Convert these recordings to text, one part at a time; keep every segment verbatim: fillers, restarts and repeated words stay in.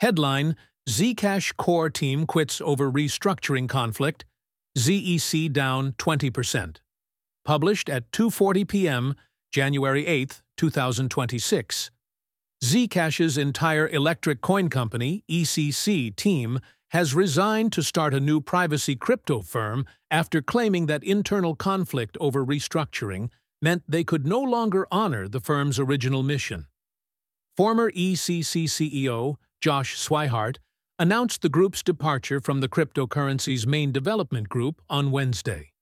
Headline: Zcash core team quits over restructuring conflict. Z E C down twenty percent. Published at two forty p m, January eighth, two thousand twenty-six. Zcash's entire electric coin company, E C C, team has resigned to start a new privacy crypto firm after claiming that internal conflict over restructuring meant they could no longer honor the firm's original mission. Former E C C C E O Josh Swihart announced the group's departure from the cryptocurrency's main development group on Wednesday.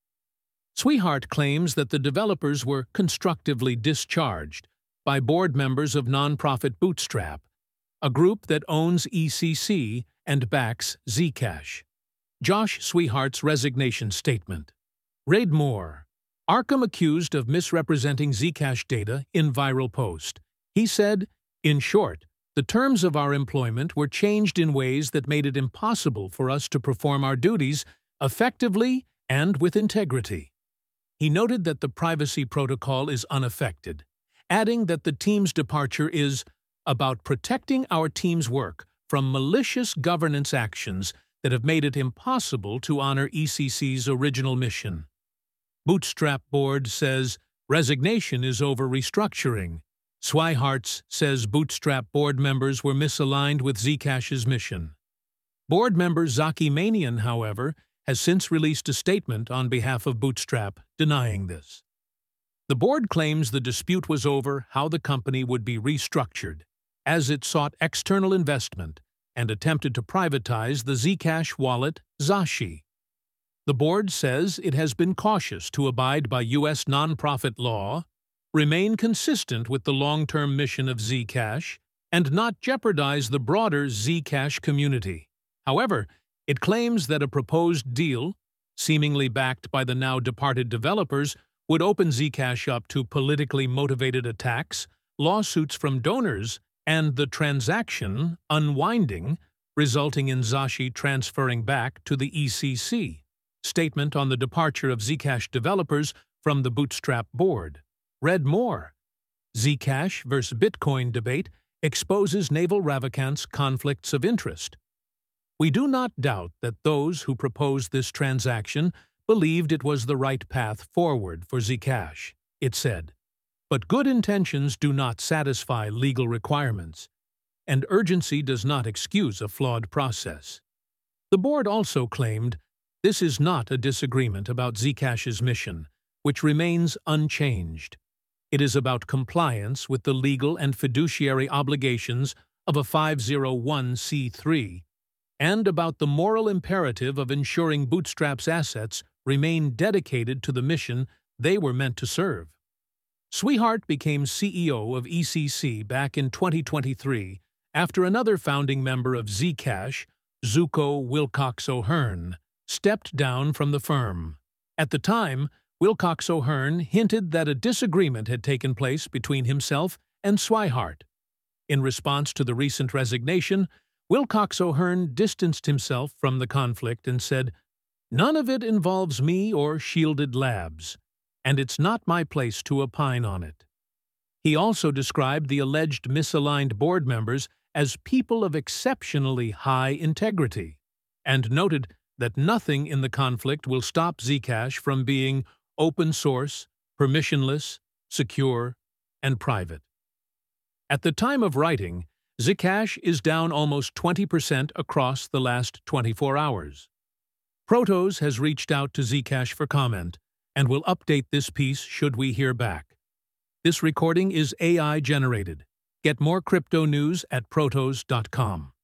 Swihart claims that the developers were constructively discharged by board members of nonprofit Bootstrap, a group that owns E C C and backs Zcash. Josh Swihart's resignation statement. Read more. Arkham accused of misrepresenting Zcash data in viral post. He said, "In short, the terms of our employment were changed in ways that made it impossible for us to perform our duties effectively and with integrity." He noted that the privacy protocol is unaffected, adding that the team's departure is about protecting our team's work from malicious governance actions that have made it impossible to honor E C C's original mission. Bootstrap board says resignation is over restructuring. Swihart's says Bootstrap board members were misaligned with Zcash's mission. Board member Zaki Manian, however, has since released a statement on behalf of Bootstrap denying this. The board claims the dispute was over how the company would be restructured, as it sought external investment and attempted to privatize the Zcash wallet Zashi. The board says it has been cautious to abide by U S nonprofit law, remain consistent with the long-term mission of Zcash, and not jeopardize the broader Zcash community. However, it claims that a proposed deal, seemingly backed by the now-departed developers, would open Zcash up to politically motivated attacks, lawsuits from donors, and the transaction unwinding, resulting in Zashi transferring back to the E C C. Statement on the departure of Zcash developers from the Bootstrap board. Read more. Zcash versus Bitcoin debate exposes Naval Ravikant's conflicts of interest. We do not doubt that those who proposed this transaction believed it was the right path forward for Zcash, it said. But good intentions do not satisfy legal requirements, and urgency does not excuse a flawed process. The board also claimed this is not a disagreement about Zcash's mission, which remains unchanged. It is about compliance with the legal and fiduciary obligations of a five oh one c three, and about the moral imperative of ensuring Bootstrap's assets remain dedicated to the mission they were meant to serve. Swihart became C E O of E C C back in twenty twenty-three after another founding member of Zcash, Zuko Wilcox O'Hearn, stepped down from the firm. At the time, Wilcox O'Hearn hinted that a disagreement had taken place between himself and Swihart. In response to the recent resignation, Wilcox O'Hearn distanced himself from the conflict and said, "None of it involves me or Shielded Labs, and it's not my place to opine on it." He also described the alleged misaligned board members as people of exceptionally high integrity, and noted that nothing in the conflict will stop Zcash from being open source, permissionless, secure, and private. At the time of writing, Zcash is down almost twenty percent across the last twenty-four hours. Protos has reached out to Zcash for comment and will update this piece should we hear back. This recording is A I generated. Get more crypto news at protos dot com.